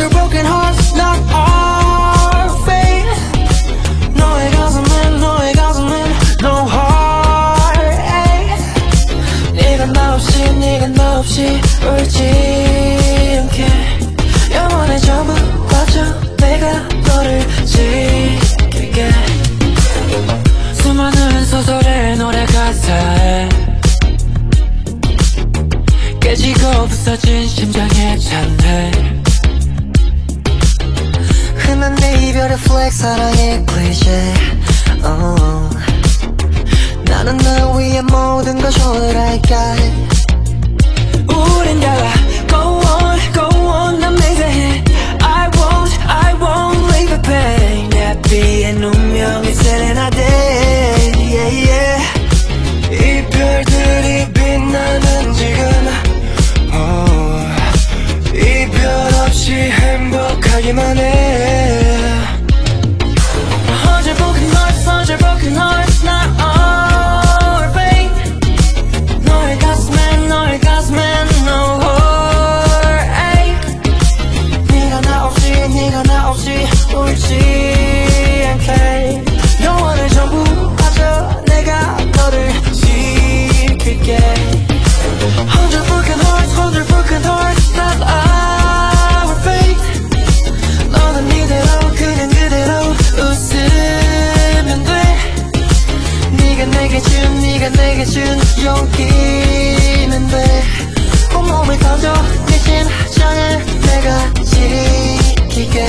hundred broken hearts, not our fate. 너의 가슴엔 no heartache. 네가 나 없이 울지 않게 영원히 전부 바쳐 내가 너를 지킬게. 수많은 소설의 노래 가사에 깨지고 부서진 심장의 잔해. 흔한 내 이별의 플렉 사랑의 클리셰. 나는 널 위해 모든 걸 초월할까. 우린 달라. Go on 난 맹세해. I won't leave a pain. 내 비엔 운명이 세레나데. yeah, yeah. 이별들이 빛나는 지금 이별 없이 행복하기만 해. hundred broken hearts, not our fate. 너의 가슴엔 no heartache. 네가 나 없이 울지 않게 영원을 전부 바쳐 내가 너를 지킬게. hundred broken hearts, not our fate. 너는 이대로 그냥 그대로 웃으면 돼. 네가 내게 준 용기는 돼. 온몸을 던져 네 심장을 내가 지킬게.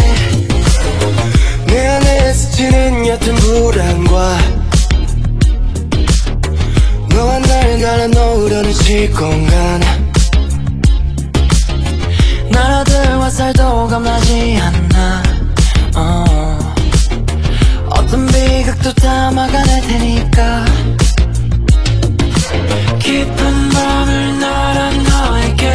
내 안에 스치는 옅은 불안과 너와 날 갈라 놓으려는 시공간. 나라들 화살도 겁나지 않나. 어떤 비극도 다 막아낼 테니까. 깊은 밤을 날아 너에게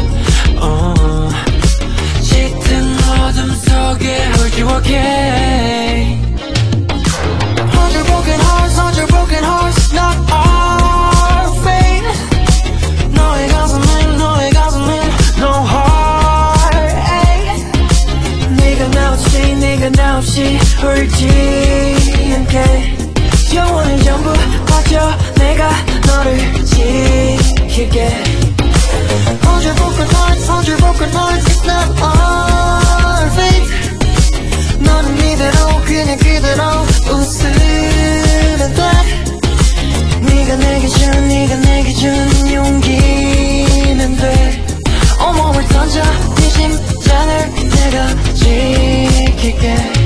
짙은 어둠 속에 hold you again. hundred broken hearts, not our fate. 너의 가슴엔 no heartache. 네가 나 없이 울지 않게 영원히 전부 바쳐 내가 너를 지킬게. hundred broken hearts, it's not our fate. 너는 이대로 그냥 그대로 웃으면 돼. 네가 내게 준 용기는 돼. 온몸을 던져 네 심장을 내가 지킬게.